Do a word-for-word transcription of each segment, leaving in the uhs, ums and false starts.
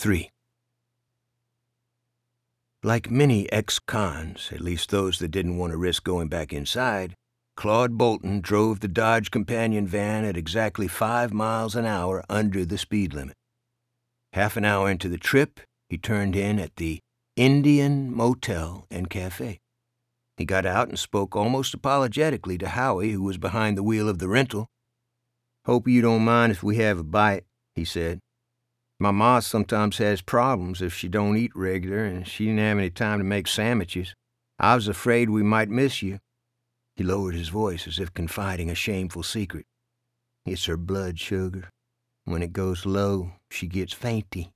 three. Like many ex-cons, at least those that didn't want to risk going back inside, Claude Bolton drove the Dodge companion van at exactly five miles an hour under the speed limit. Half an hour into the trip, he turned in at the Indian Motel and Cafe. He got out and spoke almost apologetically to Howie, who was behind the wheel of the rental. "Hope you don't mind if we have a bite," he said. "My ma sometimes has problems if she don't eat regular, and she didn't have any time to make sandwiches. I was afraid we might miss you." He lowered his voice as if confiding a shameful secret. "It's her blood sugar. When it goes low, she gets fainty."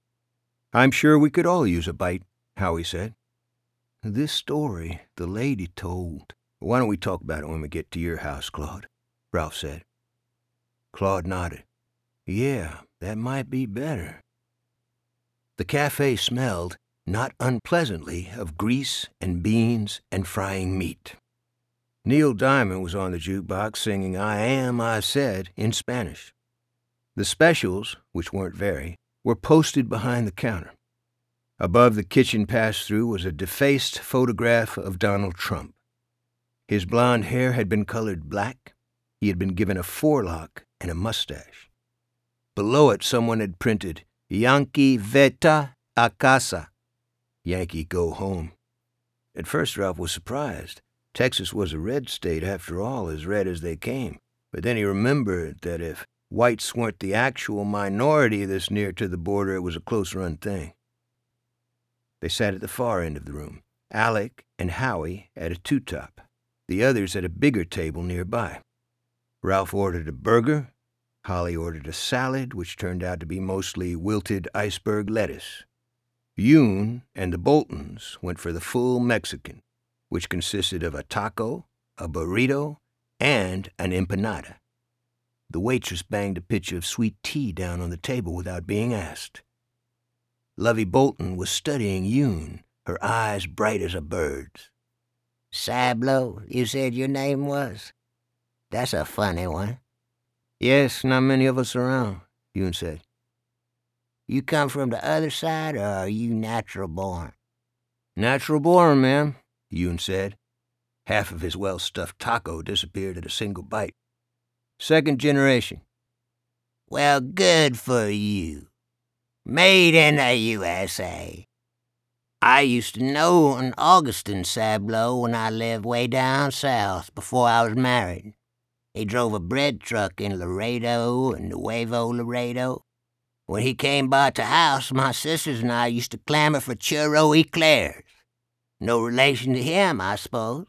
"I'm sure we could all use a bite," Howie said. "This story the lady told." "Why don't we talk about it when we get to your house, Claude?" Ralph said. Claude nodded. "Yeah, that might be better." The cafe smelled, not unpleasantly, of grease and beans and frying meat. Neil Diamond was on the jukebox singing "I Am, I Said" in Spanish. The specials, which weren't very, were posted behind the counter. Above the kitchen pass-through was a defaced photograph of Donald Trump. His blonde hair had been colored black. He had been given a forelock and a mustache. Below it, someone had printed, "Yankee vete a casa." Yankee, go home. At first, Ralph was surprised. Texas was a red state, after all, as red as they came. But then he remembered that if whites weren't the actual minority this near to the border, it was a close-run thing. They sat at the far end of the room, Alec and Howie at a two-top, the others at a bigger table nearby. Ralph ordered a burger. Holly ordered a salad, which turned out to be mostly wilted iceberg lettuce. Yoon and the Boltons went for the full Mexican, which consisted of a taco, a burrito, and an empanada. The waitress banged a pitcher of sweet tea down on the table without being asked. Lovey Bolton was studying Yoon, her eyes bright as a bird's. "Sablo, you said your name was? That's a funny one." "Yes, not many of us around," Yoon said. "You come from the other side, or are you natural born?" "Natural born, ma'am," Yoon said. Half of his well-stuffed taco disappeared at a single bite. "Second generation." "Well, good for you. Made in the U S A. I used to know an Augustin Sablo when I lived way down south before I was married. He drove a bread truck in Laredo and Nuevo Laredo. When he came by the house, my sisters and I used to clamor for churro eclairs. No relation to him, I suppose."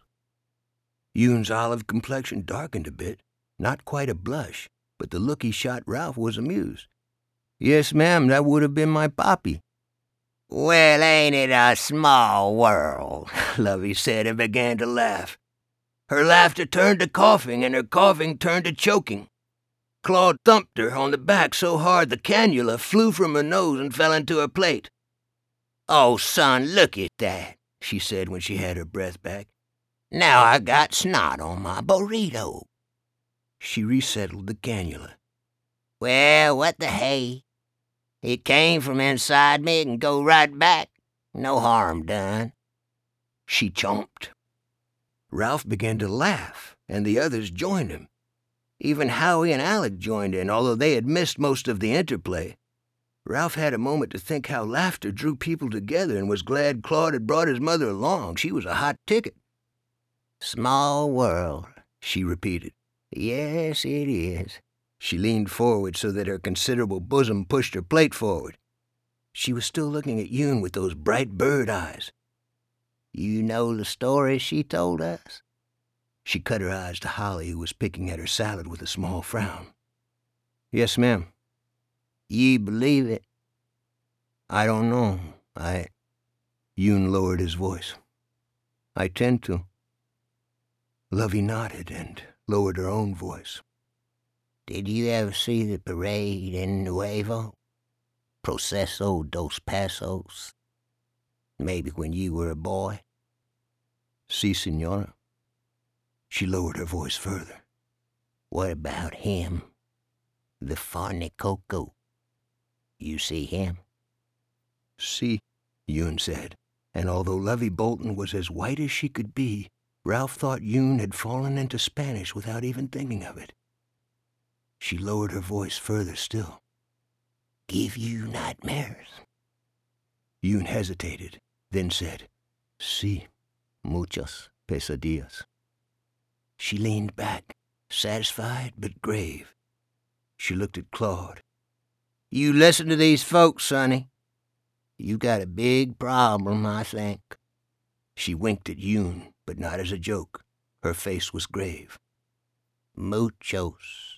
Yoon's olive complexion darkened a bit, not quite a blush, but the look he shot Ralph was amused. "Yes, ma'am, that would have been my poppy." "Well, ain't it a small world?" Lovey said and began to laugh. Her laughter turned to coughing, and her coughing turned to choking. Claude thumped her on the back so hard the cannula flew from her nose and fell into her plate. "Oh, son, look at that," she said when she had her breath back. "Now I got snot on my burrito." She resettled the cannula. "Well, what the hey? It came from inside me and go right back. No harm done." She chomped. Ralph began to laugh, and the others joined him. Even Howie and Alec joined in, although they had missed most of the interplay. Ralph had a moment to think how laughter drew people together and was glad Claude had brought his mother along. She was a hot ticket. "Small world," she repeated. "Yes, it is." She leaned forward so that her considerable bosom pushed her plate forward. She was still looking at Yoon with those bright bird eyes. "You know the story she told us?" She cut her eyes to Holly, who was picking at her salad with a small frown. "Yes, ma'am." "You believe it?" "I don't know. I—" Yoon lowered his voice. "I tend to." Lovey nodded and lowered her own voice. "Did you ever see the parade in Nuevo? Proceso dos Pasos? Maybe when you were a boy?" "Si, senora." She lowered her voice further. "What about him? The Farnicoco? You see him?" Si, Yoon said, and although Lovey Bolton was as white as she could be, Ralph thought Yoon had fallen into Spanish without even thinking of it. She lowered her voice further still. Give you nightmares? Yoon hesitated, then said, Si, muchas pesadillas. She leaned back, satisfied but grave. She looked at Claude. You listen to these folks, Sonny. You got a big problem, I think. She winked at Yoon, but not as a joke. Her face was grave. Muchos